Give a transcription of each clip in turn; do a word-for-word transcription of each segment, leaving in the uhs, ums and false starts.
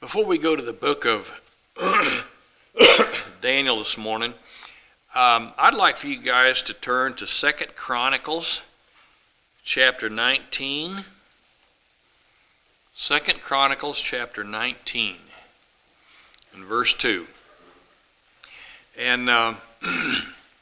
Before we go to the book of Daniel this morning, um, I'd like for you guys to turn to Second Chronicles chapter nineteen. Second Chronicles chapter nineteen and verse two. And uh, uh,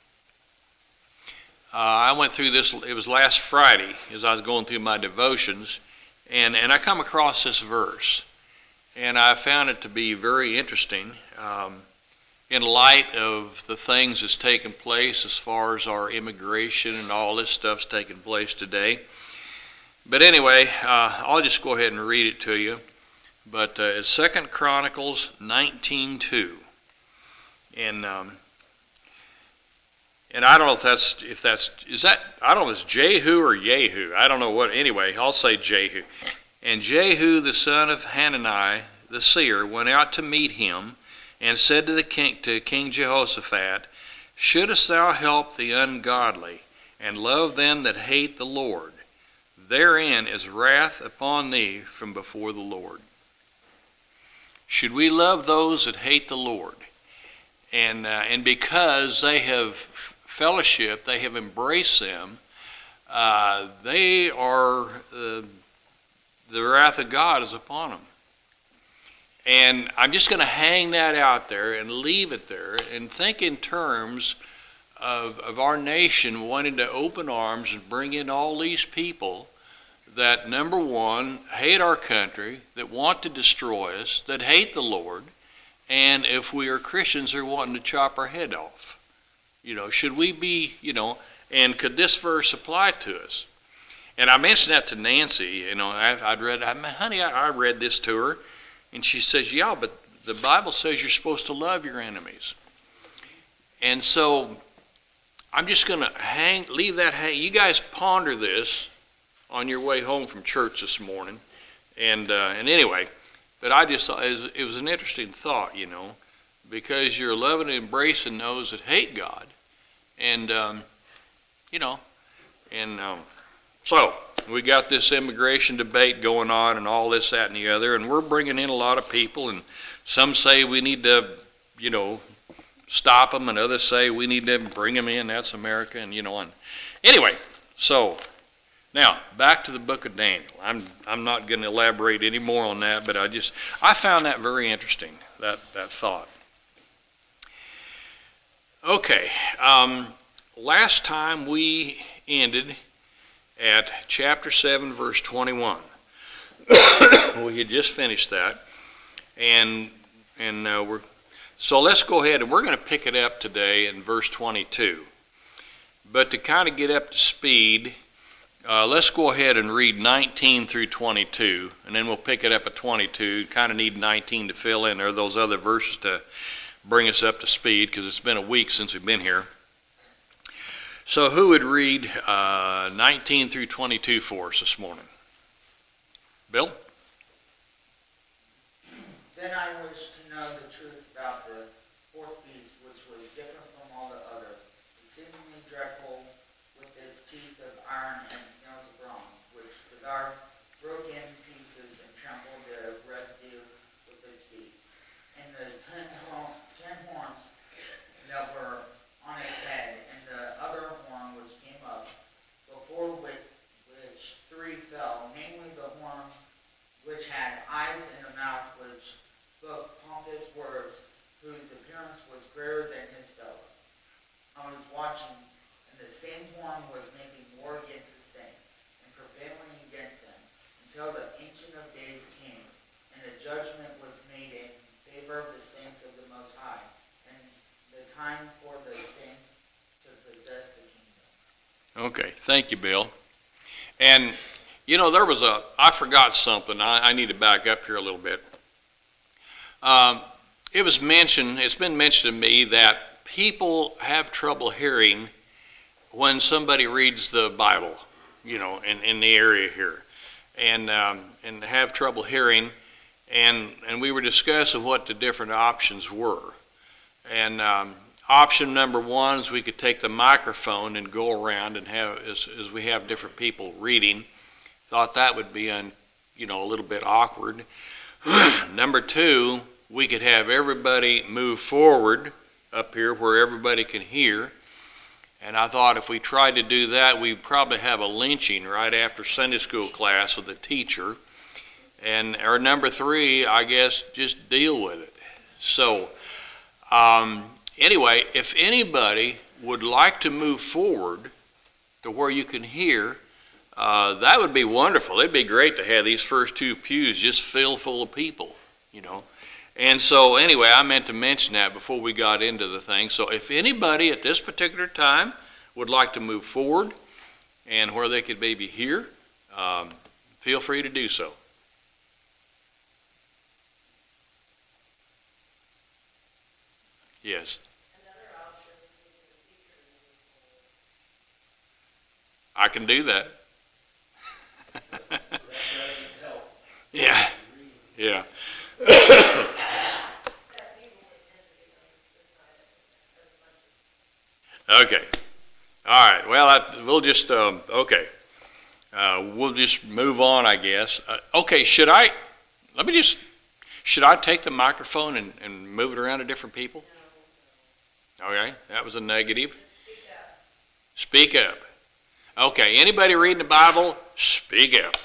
I went through this, it was last Friday as I was going through my devotions, and, and I come across this verse. And I found it to be very interesting um, in light of the things that's taken place as far as our immigration and all this stuff's taking place today. But anyway, uh, I'll just go ahead and read it to you. But uh, it's Second Chronicles nineteen two, and um, and I don't know if that's if that's is that I don't know if it's Jehu or Yehu. I don't know what. Anyway, I'll say Jehu. And Jehu the son of Hanani the seer went out to meet him, and said to the king, to King Jehoshaphat, "Shouldest thou help the ungodly, and love them that hate the Lord? Therein is wrath upon thee from before the Lord." Should we love those that hate the Lord? And uh, and because they have fellowship, they have embraced them, uh, they are uh, the wrath of God is upon them. And I'm just going to hang that out there and leave it there and think in terms of, of our nation wanting to open arms and bring in all these people that, number one, hate our country, that want to destroy us, that hate the Lord, and if we are Christians, they're wanting to chop our head off. You know, should we be, you know, and could this verse apply to us? And I mentioned that to Nancy, you know, I, I'd read, I, honey, I, I read this to her, and she says, yeah, but the Bible says you're supposed to love your enemies. And so I'm just going to hang, leave that hang. You guys ponder this on your way home from church this morning. And uh, and anyway, but I just thought it was, it was an interesting thought, you know, because you're loving and embracing those that hate God. And, um, you know, and... Um, So, we got this immigration debate going on and all this, that, and the other, and we're bringing in a lot of people, and some say we need to, you know, stop them, and others say we need to bring them in, that's America, and, you know, and anyway, so, now, back to the book of Daniel. I'm I'm not going to elaborate any more on that, but I just, I found that very interesting, that, that thought. Okay, um, last time we ended at chapter seven, verse twenty-one. We had just finished that, and and uh, we're so let's go ahead and we're going to pick it up today in verse twenty-two. But to kind of get up to speed, uh, let's go ahead and read nineteen through twenty-two, and then we'll pick it up at twenty-two. Kind of need nineteen to fill in there, those other verses to bring us up to speed, because it's been a week since we've been here. So who would read uh, nineteen through twenty-two for us this morning? Bill? Then I wish to know the truth about the fourth beast, which was different from all the others, exceedingly dreadful, with its teeth of iron and scales of bronze, which the guard broke in pieces and trampled the residue with its feet. And the ten, ten horns that were on its head, and the other horn which came up, before which, which three fell, namely the horn which had eyes in a mouth, which spoke pompous words, whose appearance was greater than his fellows. I was watching, and the same horn was making war against the saints, and prevailing against them, until the Ancient of Days came, and a judgment was made in favor of the saints of the Most High, and the time for the saints to possess the kingdom. Okay, thank you, Bill. And, you know, there was a, I forgot something. I, I need to back up here a little bit. Um, it was mentioned, it's been mentioned to me that people have trouble hearing when somebody reads the Bible, you know, in, in the area here, and um, and have trouble hearing. And, and we were discussing what the different options were. And um, option number one is we could take the microphone and go around and have, as, as we have different people reading. Thought that would be, un, you know, a little bit awkward. Number two, we could have everybody move forward up here where everybody can hear. And I thought if we tried to do that, we'd probably have a lynching right after Sunday school class with the teacher. And or number three, I guess, just deal with it. So um, anyway, if anybody would like to move forward to where you can hear, uh, that would be wonderful. It'd be great to have these first two pews just filled full of people, you know. And so anyway, I meant to mention that before we got into the thing. So if anybody at this particular time would like to move forward and where they could maybe hear, um, feel free to do so. Yes. I can do that. Yeah. Yeah. Okay. All right. Well, I, we'll just, um, okay. Uh, we'll just move on, I guess. Uh, okay, should I, let me just, should I take the microphone and, and move it around to different people? Okay, that was a negative. Speak up. Okay, anybody reading the Bible, speak up.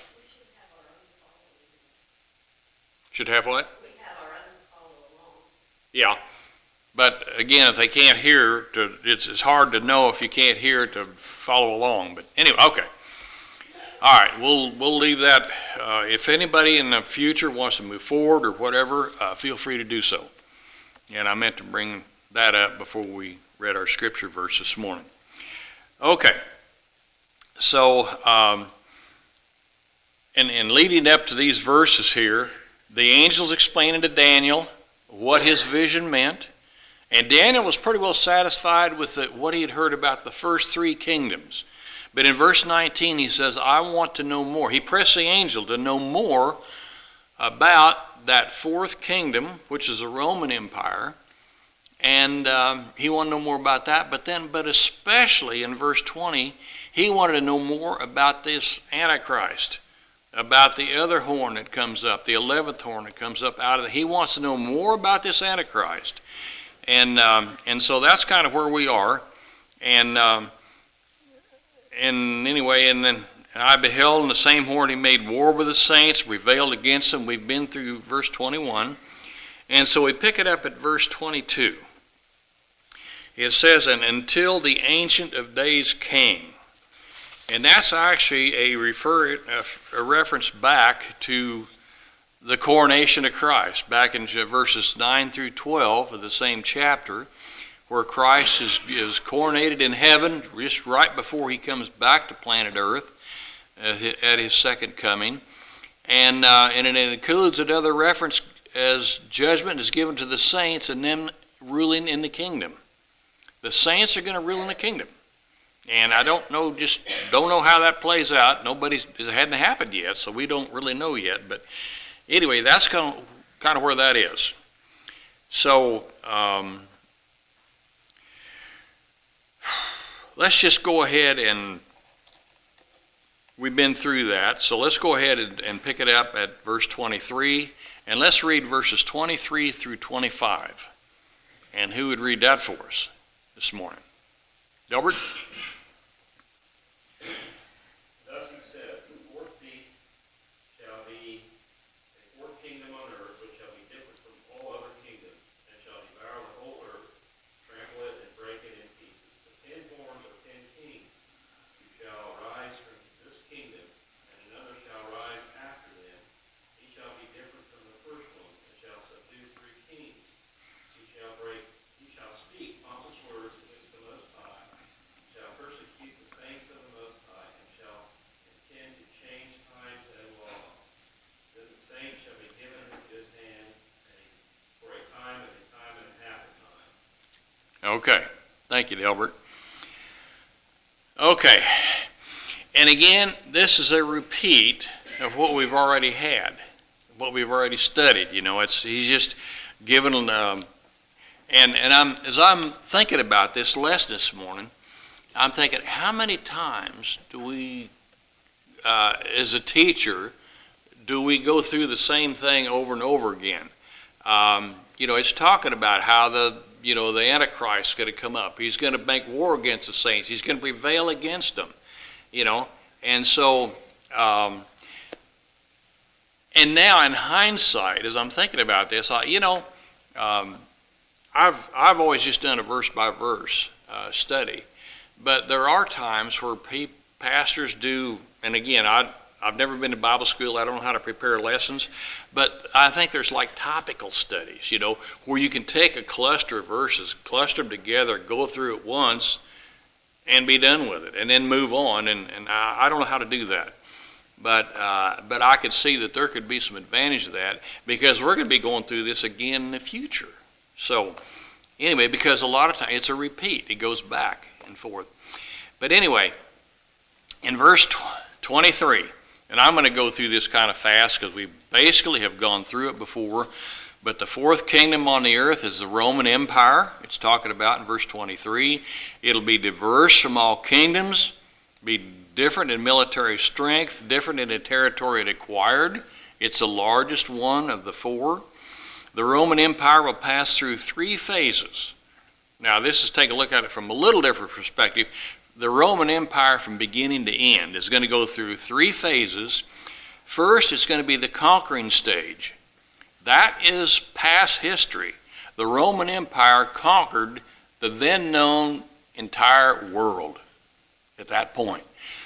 Should have what? We have our own follow along. Yeah, but again, if they can't hear, to, it's, it's hard to know if you can't hear to follow along. But anyway, okay. All right, we'll we'll leave that. Uh, if anybody in the future wants to move forward or whatever, uh, feel free to do so. And I meant to bring that up before we read our scripture verse this morning. Okay, so um, in, in leading up to these verses here, the angels explaining to Daniel what his vision meant, and Daniel was pretty well satisfied with the, what he had heard about the first three kingdoms. But in verse nineteen, he says, I want to know more. He pressed the angel to know more about that fourth kingdom, which is the Roman Empire. And um, he wanted to know more about that. But then, but especially in verse twenty, he wanted to know more about this Antichrist, about the other horn that comes up, the eleventh horn that comes up out of the, he wants to know more about this Antichrist. And, um, and so that's kind of where we are. And... Um, And anyway, and then I beheld in the same horn he made war with the saints, prevailed against them. We've been through verse twenty-one. And so we pick it up at verse twenty-two. It says, and until the Ancient of Days came. And that's actually a, refer, a, a reference back to the coronation of Christ, back in verses nine through twelve of the same chapter, where Christ is, is coronated in heaven just right before he comes back to planet Earth uh, at his second coming. And, uh, and it includes another reference as judgment is given to the saints and them ruling in the kingdom. The saints are going to rule in the kingdom. And I don't know, just don't know how that plays out. Nobody's, it hadn't happened yet, so we don't really know yet. But anyway, that's kind of, kind of where that is. So, um, let's just go ahead and, we've been through that, so let's go ahead and, and pick it up at verse twenty-three, and let's read verses twenty-three through twenty-five. And who would read that for us this morning? Delbert? Thus he said, the fourth beast shall be a fourth kingdom on earth, which shall be different from all other kingdoms, and shall devour the whole earth, trample it, and break it in pieces. The ten horns of ten kings shall rise from this kingdom, and another shall rise after them. He shall be different from the first one, and shall subdue three kings. He shall break, he shall speak pompous words against the Most High, shall persecute the saints of the Most High, and shall intend to change times and laws. Then the saints shall be given into his hand for a time and a time and a half a time. Okay. Thank you, Delbert. Okay. And again, this is a repeat of what we've already had, what we've already studied. You know, it's he's just given, um, and and I'm as I'm thinking about this lesson this morning, I'm thinking, how many times do we, uh, as a teacher, do we go through the same thing over and over again? Um, you know, it's talking about how the, you know, the Antichrist is going to come up. He's going to make war against the saints. He's going to prevail against them, you know. And so, um, and now in hindsight, as I'm thinking about this, I, you know, um, I've, I've always just done a verse by verse uh, study. But there are times where pe- pastors do, and again, I, I've never been to Bible school. I don't know how to prepare lessons. But I think there's like topical studies, you know, where you can take a cluster of verses, cluster them together, go through it once, and be done with it, and then move on. And, and I, I don't know how to do that. But, uh, but I could see that there could be some advantage to that, because we're going to be going through this again in the future. So anyway, because a lot of times it's a repeat. It goes back and forth. But anyway, in verse twenty-three, and I'm going to go through this kind of fast because we basically have gone through it before, but the fourth kingdom on the earth is the Roman Empire. It's talking about in verse twenty-three. It'll be diverse from all kingdoms, be different in military strength, different in the territory it acquired. It's the largest one of the four. The Roman Empire will pass through three phases. Now, this is take a look at it from a little different perspective. The Roman Empire from beginning to end is going to go through three phases. First, it's going to be the conquering stage. That is past history. The Roman Empire conquered the then known entire world at that point.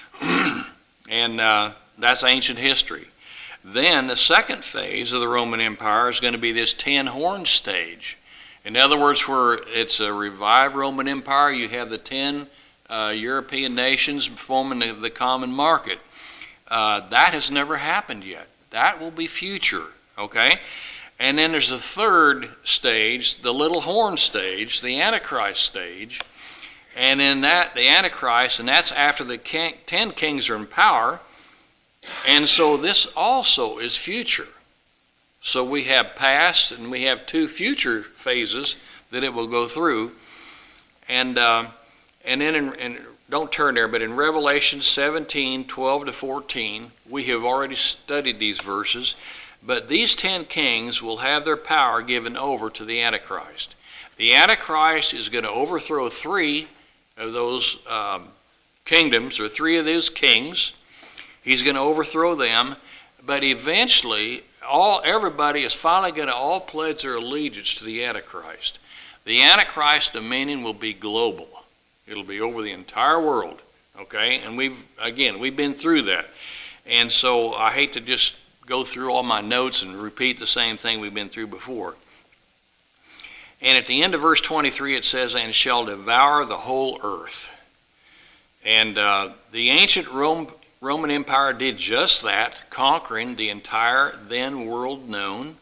and uh, that's ancient history. Then the second phase of the Roman Empire is going to be this ten-horn stage. In other words, where it's a revived Roman Empire, you have the ten uh, European nations forming the, the common market. Uh, that has never happened yet. That will be future, okay? And then there's the third stage, the little horn stage, the Antichrist stage. And in that, the Antichrist, and that's after the king, ten kings are in power. And so this also is future. So we have past and we have two future phases that it will go through. And uh, and then, in, in, don't turn there, but in Revelation seventeen, twelve to fourteen, we have already studied these verses. But these ten kings will have their power given over to the Antichrist. The Antichrist is going to overthrow three of those um, kingdoms, or three of those kings. He's going to overthrow them, but eventually, all everybody is finally going to all pledge their allegiance to the Antichrist. The Antichrist dominion will be global. It'll be over the entire world, okay? And we've, again, we've been through that. And so I hate to just go through all my notes and repeat the same thing we've been through before. And at the end of verse twenty-three, it says, and shall devour the whole earth. And uh, the ancient Rome, Roman Empire did just that, conquering the entire then world known,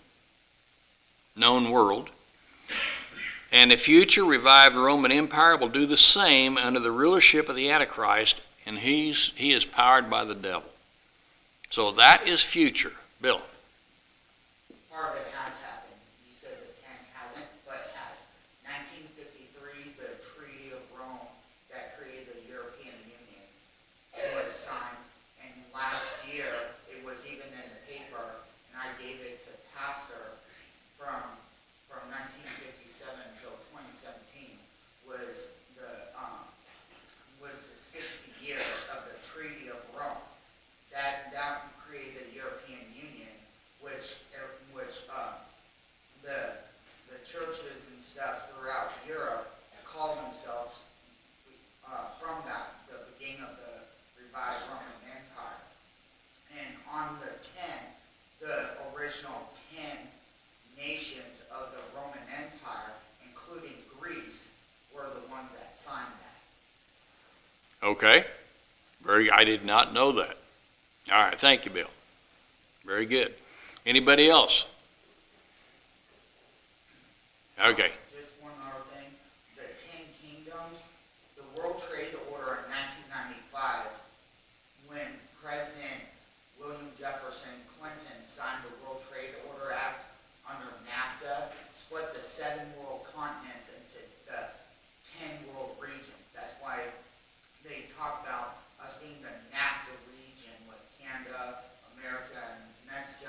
known world. And the future revived Roman Empire will do the same under the rulership of the Antichrist, and he's, he is powered by the devil. So that is future. Bill. Part of it has happened. You said that ten hasn't, but it has. nineteen fifty-three, the Treaty of Rome that created the European Union was signed, and last year it was even in the paper, and I gave it to Pastor from from nineteen fifty-seven until twenty seventeen was the um, was the sixty years of the Treaty of Rome. That that created the European Union, which which uh, the the churches and stuff throughout Europe call themselves uh, from that the beginning of the revived Roman Empire. And on the ten, the original ten nations of the Roman Empire, including Greece, were the ones that signed that. Okay. Very. I did not know that. All right. Thank you, Bill. Very good. Anybody else? Okay. Just one other thing. The Ten Kingdoms, the World Trade Order in nineteen ninety-five, when President William Jefferson Clinton signed the World Trade Order Act under NAFTA, split the seven world continents into the ten world regions. That's why they talk about us being the NAFTA region with Canada, America, and Mexico.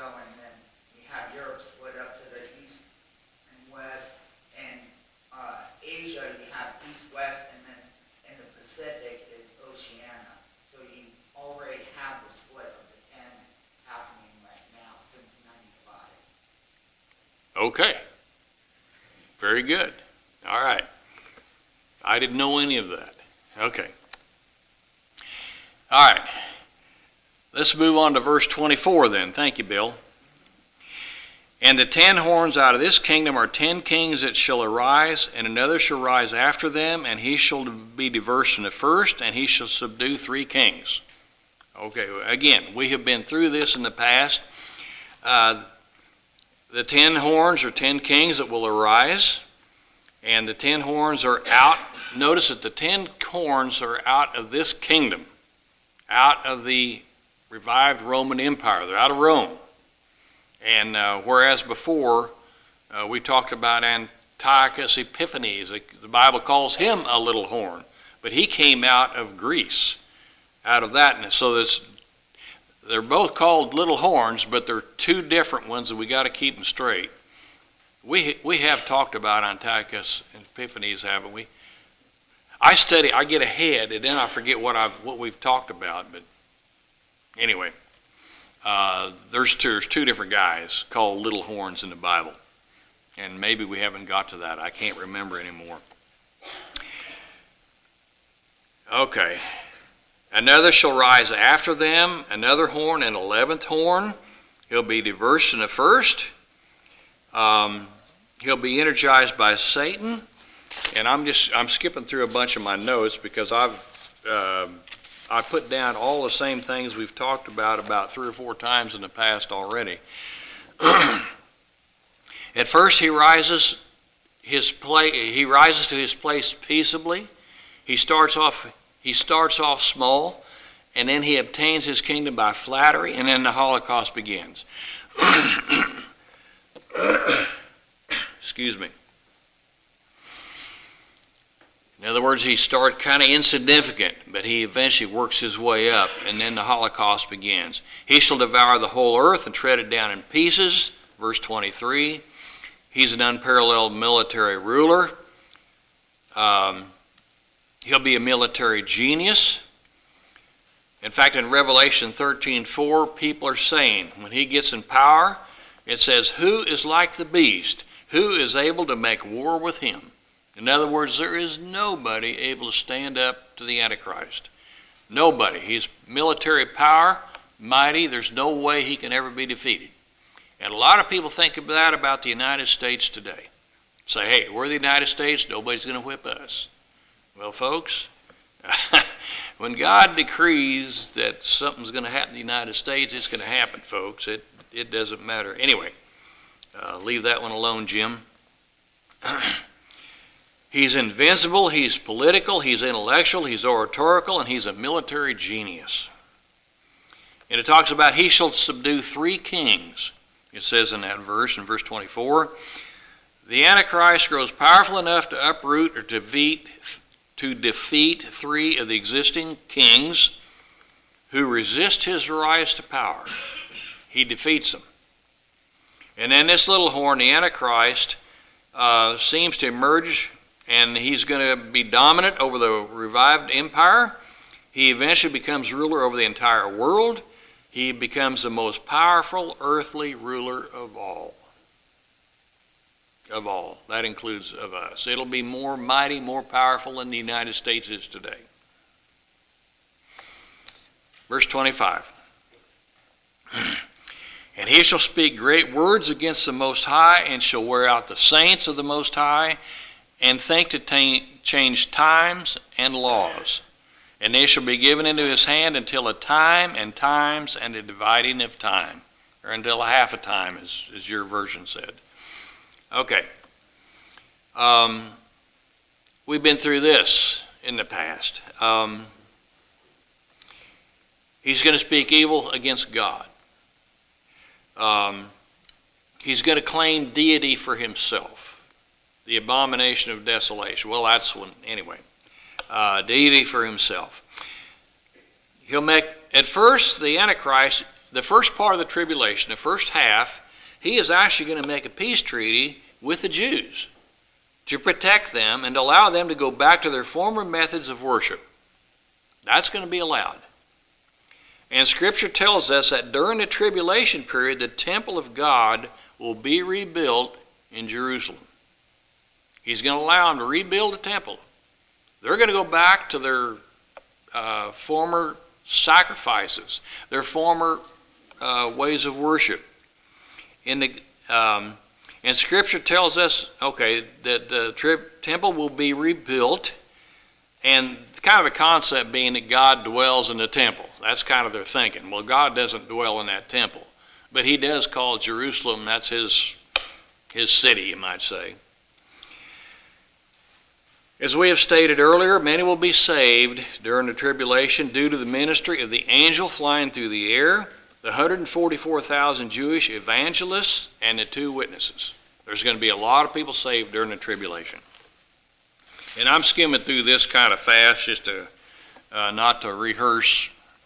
Okay. Very good. All right. I didn't know any of that. Okay. All right. Let's move on to verse twenty-four then. Thank you, Bill. And the ten horns out of this kingdom are ten kings that shall arise, and another shall rise after them, and he shall be diverse from the first, and he shall subdue three kings. Okay, again, we have been through this in the past. Uh, the ten horns are ten kings that will arise, and the ten horns are out. Notice that the ten horns are out of this kingdom, out of the revived Roman Empire. They're out of Rome. And uh, whereas before uh, we talked about Antiochus Epiphanes, the, the Bible calls him a little horn, but he came out of Greece, out of that. And so this, they're both called little horns, but they're two different ones, and we got to keep them straight. We we have talked about Antiochus Epiphanes, haven't we? I study, I get ahead, and then I forget what I've what we've talked about. But anyway. Uh, there's, two, there's two different guys called little horns in the Bible. And maybe we haven't got to that. I can't remember anymore. Okay. Another shall rise after them, another horn, an eleventh horn. He'll be diverse from the first. Um, he'll be energized by Satan. And I'm just, I'm skipping through a bunch of my notes because I've... Uh, I put down all the same things we've talked about about three or four times in the past already. At first, he rises his play. He rises to his place peaceably. He starts off. He starts off small, and then he obtains his kingdom by flattery, and then the Holocaust begins. Excuse me. In other words, he started kind of insignificant, but he eventually works his way up, and then the Holocaust begins. He shall devour the whole earth and tread it down in pieces, verse twenty-three. He's an unparalleled military ruler. Um, he'll be a military genius. In fact, in Revelation thirteen four, people are saying, when he gets in power, it says, who is like the beast? Who is able to make war with him? In other words, there is nobody able to stand up to the Antichrist. Nobody. He's military power, mighty. There's no way he can ever be defeated. And a lot of people think of that about the United States today. Say, hey, we're the United States, nobody's going to whip us. Well, folks, when God decrees that something's going to happen in the United States, it's going to happen, folks. It, it doesn't matter. Anyway, uh, leave that one alone, Jim. He's invincible, he's political, he's intellectual, he's oratorical, and he's a military genius. And it talks about he shall subdue three kings. It says in that verse, in verse twenty-four, the Antichrist grows powerful enough to uproot or defeat, to defeat three of the existing kings who resist his rise to power. He defeats them. And then this little horn, the Antichrist, uh, seems to emerge, and he's going to be dominant over the revived empire. He eventually becomes ruler over the entire world. He becomes the most powerful earthly ruler of all. Of all. That includes of us. It'll be more mighty, more powerful than the United States is today. Verse twenty-five. And he shall speak great words against the Most High, and shall wear out the saints of the Most High, and think to ta- change times and laws. And they shall be given into his hand until a time and times and a dividing of time. Or until a half a time, as, as your version said. Okay. Um, we've been through this in the past. Um, he's going to speak evil against God. Um, he's going to claim deity for himself. The abomination of desolation. Well, that's one, anyway. Uh, deity for himself. He'll make, at first, the Antichrist, the first part of the tribulation, the first half, he is actually going to make a peace treaty with the Jews to protect them and allow them to go back to their former methods of worship. That's going to be allowed. And Scripture tells us that during the tribulation period, the temple of God will be rebuilt in Jerusalem. He's going to allow them to rebuild the temple. They're going to go back to their uh, former sacrifices, their former uh, ways of worship. In the um, and Scripture tells us, okay, that the tri- temple will be rebuilt, and kind of a concept being that God dwells in the temple. That's kind of their thinking. Well, God doesn't dwell in that temple, but he does call Jerusalem, that's his, his city, you might say. As we have stated earlier, many will be saved during the tribulation due to the ministry of the angel flying through the air, the one hundred forty-four thousand Jewish evangelists, and the two witnesses. There's going to be a lot of people saved during the tribulation. And I'm skimming through this kind of fast just to uh, not to rehearse.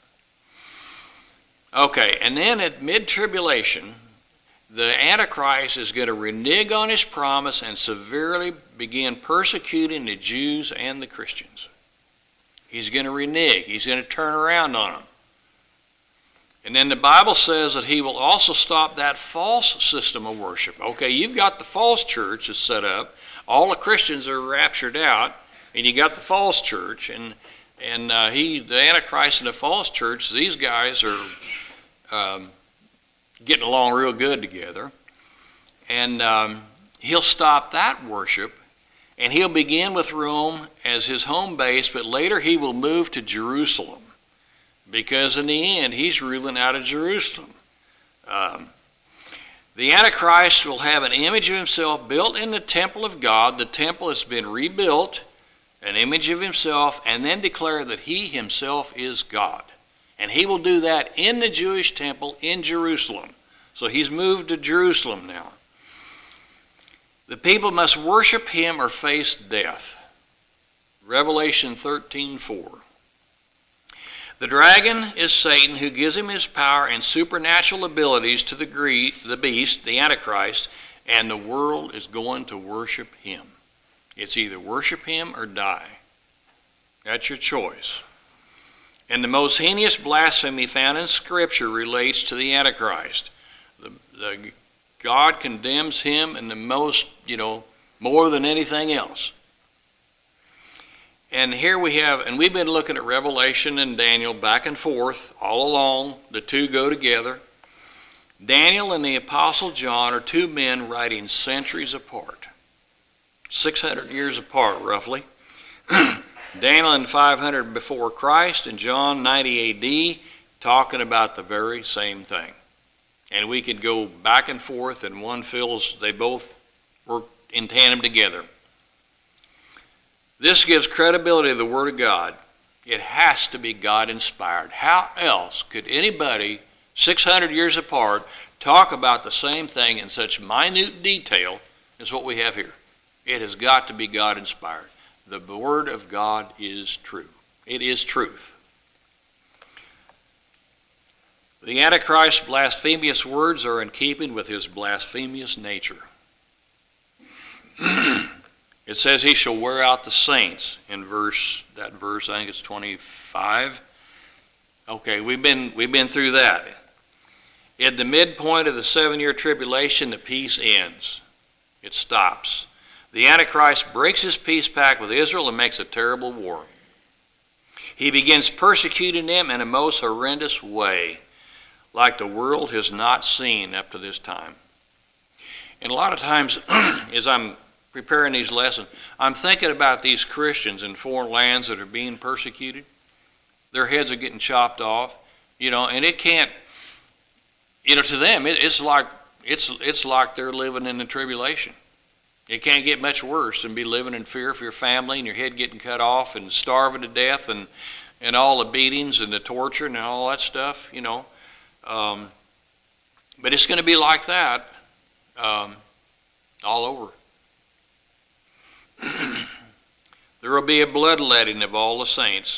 Okay, and then at mid-tribulation, the Antichrist is going to renege on his promise and severely begin persecuting the Jews and the Christians. He's going to renege. He's going to turn around on them. And then the Bible says that he will also stop that false system of worship. Okay, you've got the false church that's set up. All the Christians are raptured out, and you got the false church, and and uh, he, the Antichrist and the false church, these guys are um, getting along real good together, and um, he'll stop that worship, and he'll begin with Rome as his home base, but later he will move to Jerusalem, because in the end he's ruling out of Jerusalem. Um, The Antichrist will have an image of himself built in the temple of God. The temple has been rebuilt, an image of himself, and then declare that he himself is God. And he will do that in the Jewish temple in Jerusalem. So he's moved to Jerusalem now. The people must worship him or face death. Revelation thirteen four. The dragon is Satan, who gives him his power and supernatural abilities to the, Greek, the beast, the Antichrist, and the world is going to worship him. It's either worship him or die. That's your choice. And the most heinous blasphemy found in Scripture relates to the Antichrist. The, the, God condemns him in the most, you know, more than anything else. And here we have, and we've been looking at Revelation and Daniel back and forth all along. The two go together. Daniel and the Apostle John are two men writing centuries apart. six hundred years apart, roughly. Daniel in five hundred before Christ, and John ninety A D, talking about the very same thing. And we could go back and forth, and one feels they both work in tandem together. This gives credibility to the Word of God. It has to be God-inspired. How else could anybody, six hundred years apart, talk about the same thing in such minute detail as what we have here? It has got to be God-inspired. The Word of God is true. It is truth. The Antichrist's blasphemous words are in keeping with his blasphemous nature. It says he shall wear out the saints in verse, that verse, I think it's twenty-five. Okay, we've been, we've been through that. At the midpoint of the seven-year tribulation, the peace ends. It stops. The Antichrist breaks his peace pact with Israel and makes a terrible war. He begins persecuting them in a most horrendous way, like the world has not seen up to this time. And a lot of times, as I'm preparing these lessons, I'm thinking about these Christians in foreign lands that are being persecuted. Their heads are getting chopped off, you know, and it can't, you know, to them, it, it's like it's it's like they're living in the tribulation. It can't get much worse than be living in fear for your family and your head getting cut off and starving to death and and all the beatings and the torture and all that stuff, you know. Um, but it's going to be like that um, all over. There will be a bloodletting of all the saints.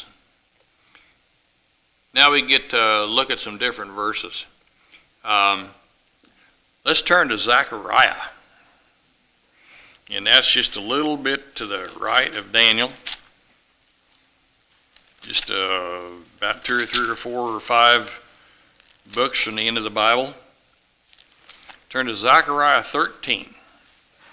Now we get to look at some different verses. Um, let's turn to Zechariah. And that's just a little bit to the right of Daniel. Just uh, about two or three or four or five books from the end of the Bible. Turn to Zechariah thirteen.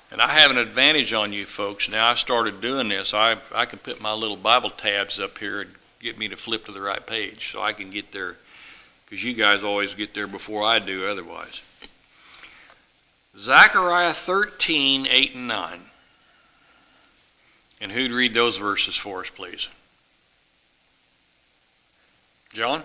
And I have an advantage on you folks. Now I've started doing this. I I can put my little Bible tabs up here and get me to flip to the right page so I can get there, because you guys always get there before I do otherwise. Zechariah thirteen, eight and nine. And who'd read those verses for us, please? John?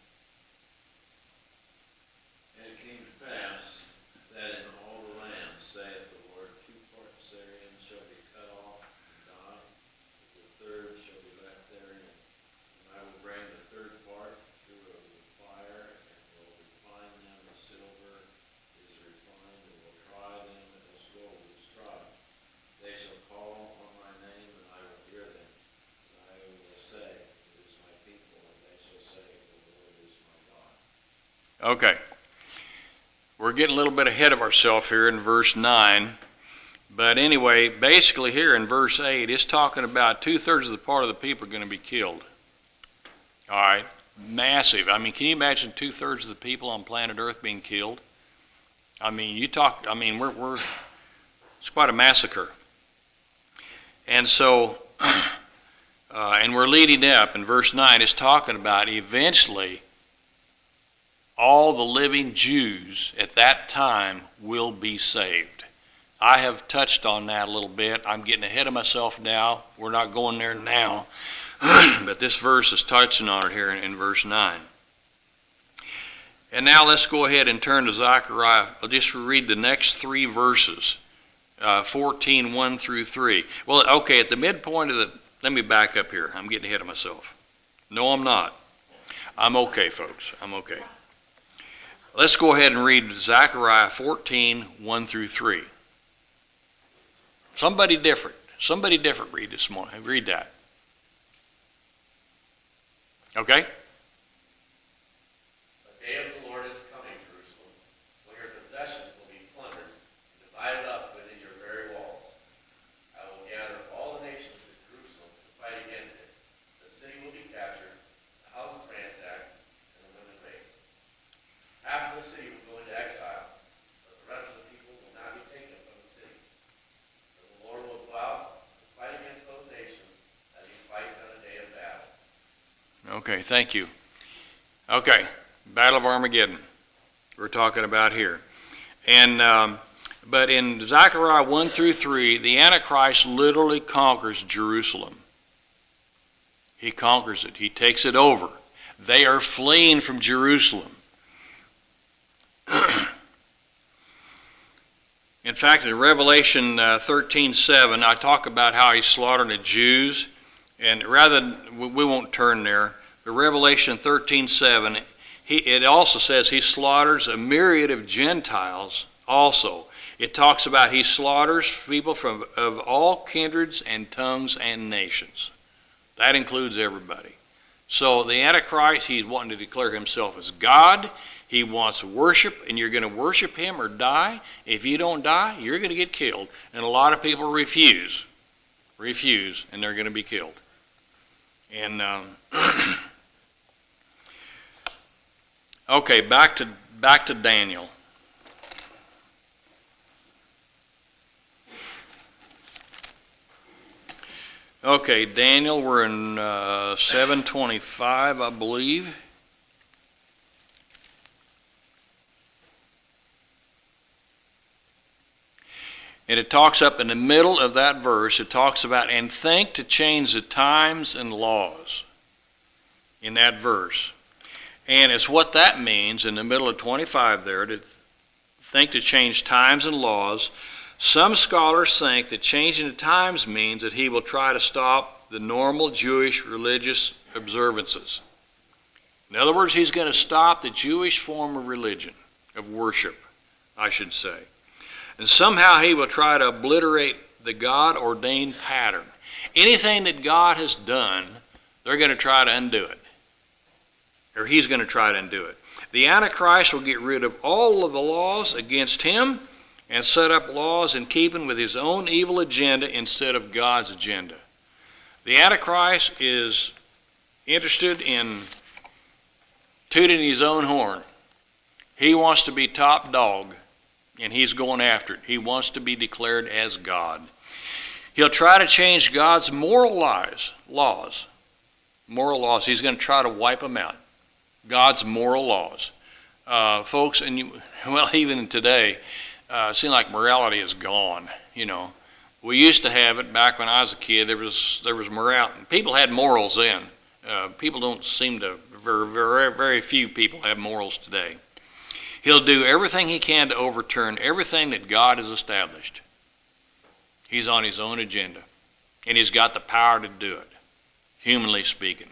And it came to pass that in all the land, saith the Lord, two parts therein shall be cut off and die, the third shall be left therein. And I will bring the third part through a fire, and will refine them as silver is refined, and will try them as gold is tried. They shall call on my name, and I will hear them. And I will say, it is my people, and they shall say, the Lord is my God. Okay. We're getting a little bit ahead of ourselves here in verse nine. But anyway, basically here in verse eight, it's talking about two-thirds of the part of the people are going to be killed. All right. Massive. I mean, can you imagine two-thirds of the people on planet Earth being killed? I mean, you talk, I mean, we're, we're it's quite a massacre. And so, uh, and we're leading up in verse nine, it's talking about eventually all the living Jews at that time will be saved. I have touched on that a little bit. I'm getting ahead of myself now. We're not going there now. But this verse is touching on it here in, in verse nine. And now let's go ahead and turn to Zechariah. I'll just read the next three verses, uh, fourteen, one through three. Well, okay, at the midpoint of the, let me back up here. I'm getting ahead of myself. No, I'm not. I'm okay, folks. I'm okay. Let's go ahead and read Zechariah fourteen, one through three. Somebody different. Somebody different read this morning. Read that. Okay? The day of the Lord is coming, Jerusalem, when your possessions will be plundered and divided up within your very walls. I will gather all the nations to Jerusalem to fight against it. The city will be captured, the houses ransacked, and the women raped. Half of the city will go into exile, but the rest of the people will not be taken from the city. For the Lord will go out to fight against those nations as he fights on a day of battle. Okay, thank you. Okay, Battle of Armageddon we're talking about here. And um, but in Zechariah one through three, the Antichrist literally conquers Jerusalem. He conquers it. He takes it over. They are fleeing from Jerusalem. In fact, in Revelation uh, thirteen seven, I talk about how he slaughtered the Jews. And rather than, we won't turn there, but Revelation thirteen seven, he, it also says he slaughters a myriad of Gentiles also. It talks about he slaughters people from of all kindreds and tongues and nations. That includes everybody. So the Antichrist, he's wanting to declare himself as God. He wants worship, and you're going to worship him or die. If you don't die, you're going to get killed. And a lot of people refuse. Refuse, and they're going to be killed. And um, okay, back to back to Daniel. Okay, Daniel, we're in uh, seven twenty-five, I believe. And it talks up in the middle of that verse, it talks about, and think to change the times and laws in that verse. And it's what that means in the middle of twenty-five there, to think to change times and laws. Some scholars think that changing the times means that he will try to stop the normal Jewish religious observances. In other words, he's going to stop the Jewish form of religion, of worship, I should say. And somehow he will try to obliterate the God-ordained pattern. Anything that God has done, they're going to try to undo it. Or he's going to try to undo it. The Antichrist will get rid of all of the laws against him and set up laws in keeping with his own evil agenda instead of God's agenda. The Antichrist is interested in tooting his own horn. He wants to be top dog. and he's going after it. He wants to be declared as God. He'll try to change God's moral lies, laws. Moral laws. He's going to try to wipe them out. God's moral laws. Uh, folks, and you, well, even today, uh, it seems like morality is gone, you know. We used to have it back when I was a kid. There was there was morality. People had morals then. Uh, people don't seem to, very, very, very few people have morals today. He'll do everything he can to overturn everything that God has established. He's on his own agenda, and he's got the power to do it, humanly speaking.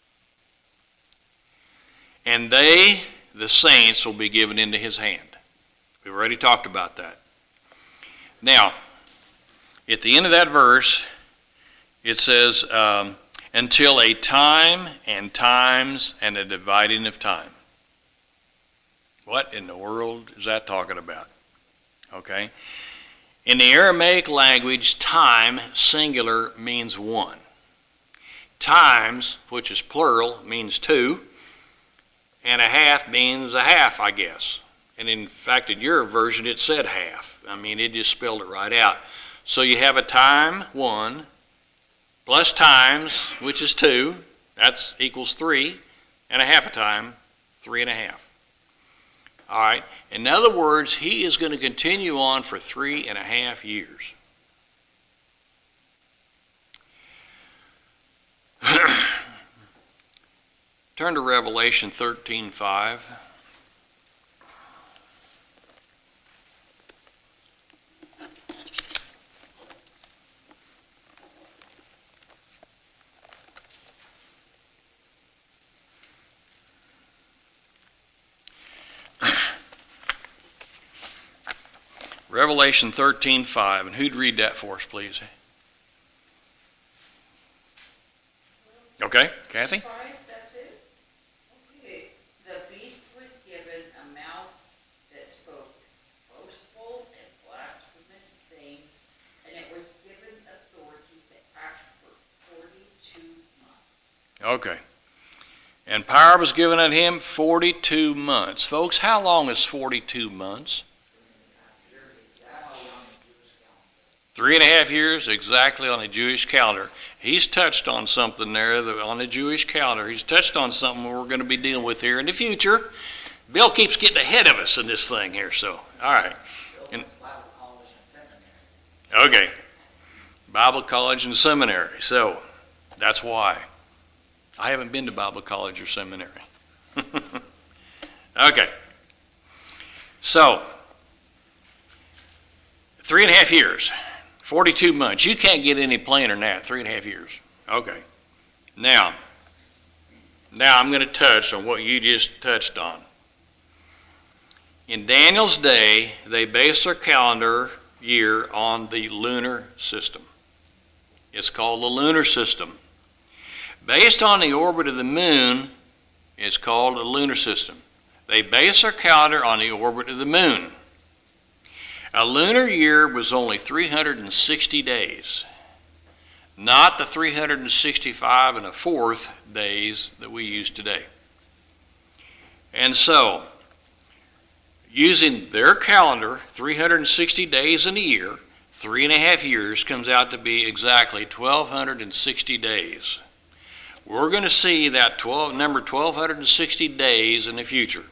And they, the saints, will be given into his hand. We've already talked about that. Now, at the end of that verse, it says, um, until a time and times and a dividing of time. What in the world is that talking about? Okay. In the Aramaic language, time, singular, means one. Times, which is plural, means two. And a half means a half, I guess. And in fact, in your version, it said half. I mean, it just spelled it right out. So you have a time, one, plus times, which is two. That's equals three. And a half a time, three and a half. All right. In other words, he is going to continue on for three and a half years. Turn to Revelation thirteen five. Revelation thirteen five, and who'd read that for us, please? Okay, Kathy? Five, that's it? Okay, the beast was given a mouth that spoke boastful and blasphemous things, and it was given authority to act for forty-two months. Okay. And power was given unto him forty-two months. Folks, how long is forty-two months? Three and a half years exactly on the Jewish calendar. He's touched on something there that on the Jewish calendar. He's touched on something we're going to be dealing with here in the future. Bill keeps getting ahead of us in this thing here, so, all right. And, okay. Bible college and seminary. So, that's why. I haven't been to Bible college or seminary. Okay. So, three and a half years. forty-two months. You can't get any plainer than that, three and a half years. Okay. Now, now I'm going to touch on what you just touched on. In Daniel's day, they based their calendar year on the lunar system. It's called the lunar system. Based on the orbit of the moon, it's called the lunar system. They base their calendar on the orbit of the moon. A lunar year was only three hundred sixty days, not the three hundred sixty-five and a fourth days that we use today. And so, using their calendar, three hundred sixty days in a year, three and a half years comes out to be exactly twelve hundred sixty days. We're going to see that twelve, number twelve sixty days in the future.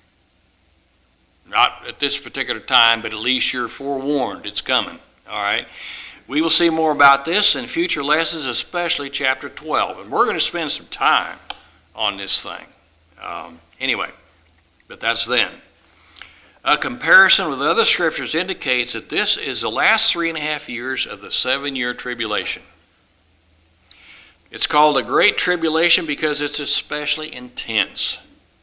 Not at this particular time, but at least you're forewarned. It's coming. All right. We will see more about this in future lessons, especially chapter twelve. And we're going to spend some time on this thing. Um, anyway, but that's then. A comparison with other scriptures indicates that this is the last three and a half years of the seven-year tribulation. It's called the Great Tribulation because it's especially intense.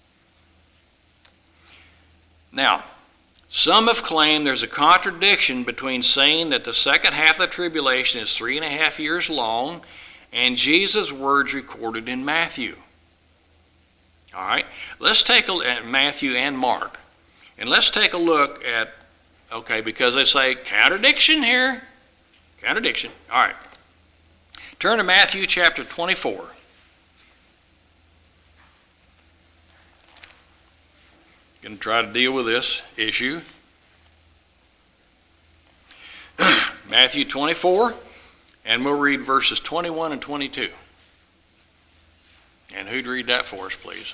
Now, some have claimed there's a contradiction between saying that the second half of the tribulation is three and a half years long and Jesus' words recorded in Matthew. All right, let's take a look at Matthew and Mark. And let's take a look at, okay, because they say contradiction here. Contradiction. All right. Turn to Matthew chapter twenty-four. Going to try to deal with this issue. Matthew twenty-four, and we'll read verses twenty-one and twenty-two. And who'd read that for us, please?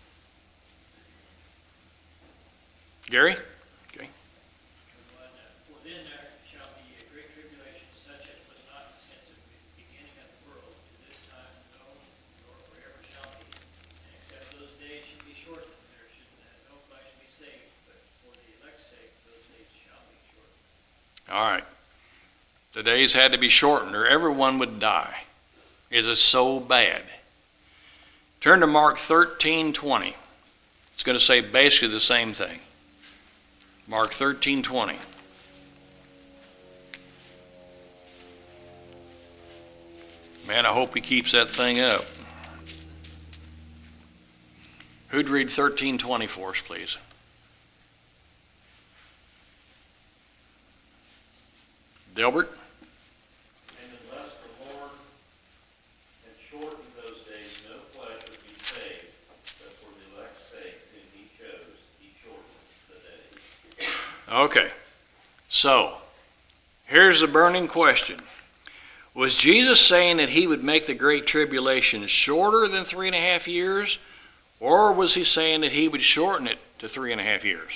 Gary? Okay. For then there shall be a great tribulation, such as was not since the beginning of the world to this time, no, nor forever shall be. And except those days should be shortened, there should no flesh be saved, but for the elect's sake, those days shall be shortened. All right. The days had to be shortened or everyone would die. It is so bad. Turn to Mark thirteen twenty. It's going to say basically the same thing. Mark thirteen twenty. Man, I hope he keeps that thing up. Who'd read thirteen twenty for us, please? Delbert? And unless the Lord had shortened those days, no flesh would be saved, but for the elect's sake, whom he chose, he shortened the days. Okay, so here's the burning question. Was Jesus saying that he would make the Great Tribulation shorter than three and a half years, or was he saying that he would shorten it to three and a half years?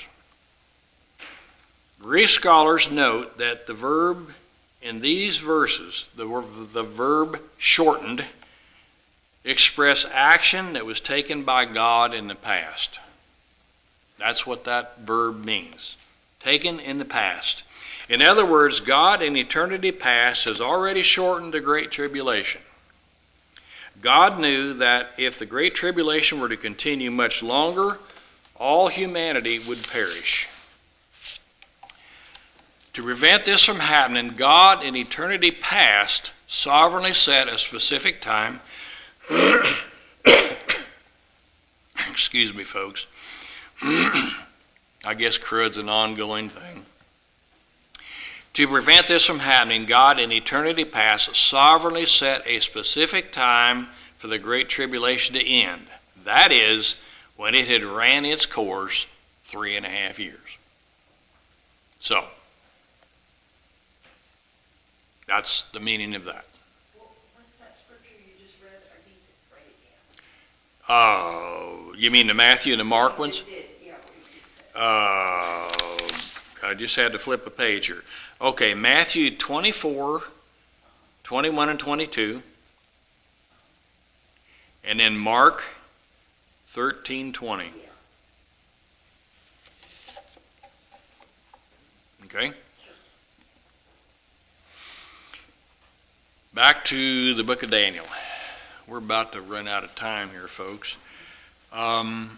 Greek scholars note that the verb in these verses, the, the verb shortened, express action that was taken by God in the past. That's what that verb means. Taken in the past. In other words, God in eternity past has already shortened the Great Tribulation. God knew that if the Great Tribulation were to continue much longer, all humanity would perish. To prevent this from happening, God in eternity past sovereignly set a specific time. Excuse me, folks. I guess crud's an ongoing thing. To prevent this from happening, God in eternity past sovereignly set a specific time for the Great Tribulation to end. That is, when it had ran its course three and a half years. So, that's the meaning of that. Well, what's that scripture you just read? I need to pray again. Uh, you mean the Matthew and the Mark ones? You did, yeah, what you just said. Uh, I just had to flip a page here. Okay, Matthew twenty-four, twenty-one and twenty-two. And then Mark thirteen twenty. Okay? Back to the book of Daniel. We're about to run out of time here, folks. Um,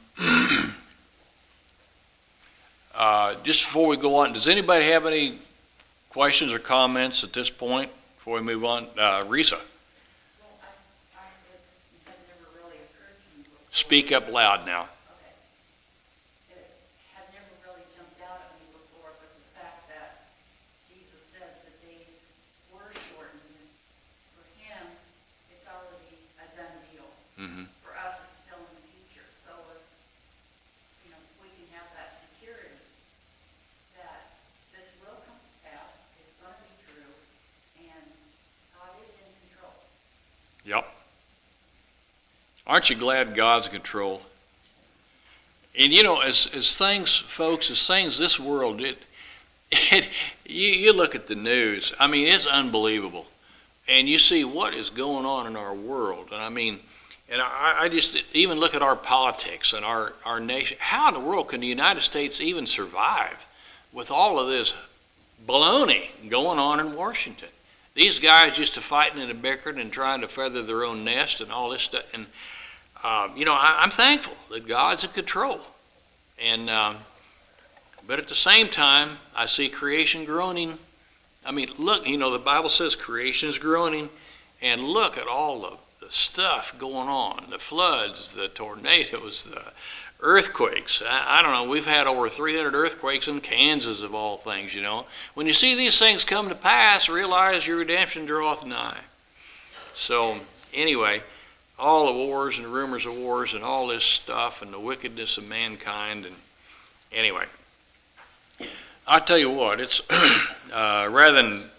uh, just before we go on, does anybody have any questions or comments at this point before we move on? Uh, Risa, Well, I, I, it had never really occurred to me before. speak up loud now. Okay. It had never really jumped out at me before, but the fact that Jesus said the days were shortened, for him, it's already a done deal. Mm-hmm. For us, it's still in the future. So if, you know, we can have that security that this will come to pass, it's going to be true, and God is in control. Yep. Aren't you glad God's in control? And you know, as as things, folks, as things, this world, it, it you, you look at the news, I mean, it's unbelievable. And you see what is going on in our world. And I mean, and I, I just even look at our politics and our, our nation. How in the world can the United States even survive with all of this baloney going on in Washington? These guys just are fighting and bickering and trying to feather their own nest and all this stuff. And, um, you know, I, I'm thankful that God's in control. And, um, but at the same time, I see creation groaning. I mean, look, you know, the Bible says creation is groaning. And look at all the, the stuff going on, the floods, the tornadoes, the earthquakes. I, I don't know, we've had over three hundred earthquakes in Kansas of all things, you know. When you see these things come to pass, realize your redemption draweth nigh. So, anyway, all the wars and rumors of wars and all this stuff and the wickedness of mankind. And anyway, I tell you what, it's uh, rather than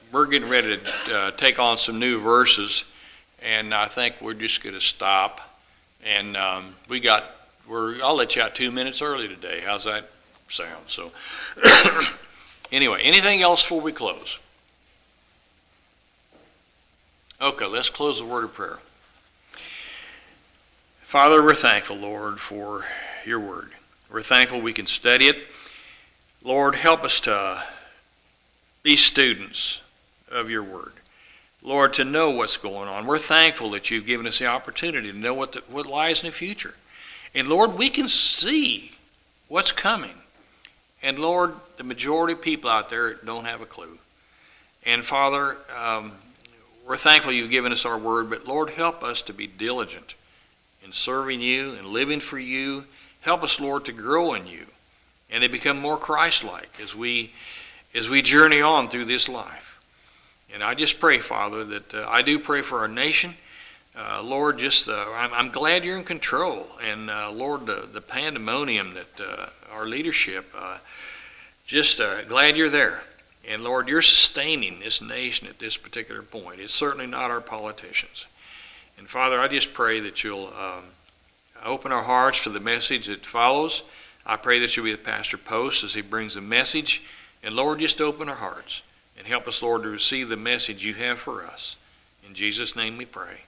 we're getting ready to uh, take on some new verses, and I think we're just going to stop. And um, we got, we're, I'll let you out two minutes early today. How's that sound? So, anyway, anything else before we close? Okay, let's close the word of prayer. Father, we're thankful, Lord, for your word. We're thankful we can study it. Lord, help us to be students of your word. Lord, to know what's going on. We're thankful that you've given us the opportunity to know what, the, what lies in the future. And Lord, we can see what's coming. And Lord, the majority of people out there don't have a clue. And Father, um, we're thankful you've given us our word, but Lord, help us to be diligent in serving you and living for you. Help us, Lord, to grow in you and to become more Christ-like as we, as we journey on through this life. And I just pray, Father, that uh, I do pray for our nation. Uh, Lord, just uh, I'm, I'm glad you're in control. And uh, Lord, the, the pandemonium that uh, our leadership, uh, just uh, glad you're there. And Lord, you're sustaining this nation at this particular point. It's certainly not our politicians. And Father, I just pray that you'll um, open our hearts for the message that follows. I pray that you'll be with Pastor Post as he brings the message. And Lord, just open our hearts and help us, Lord, to receive the message you have for us. In Jesus' name we pray.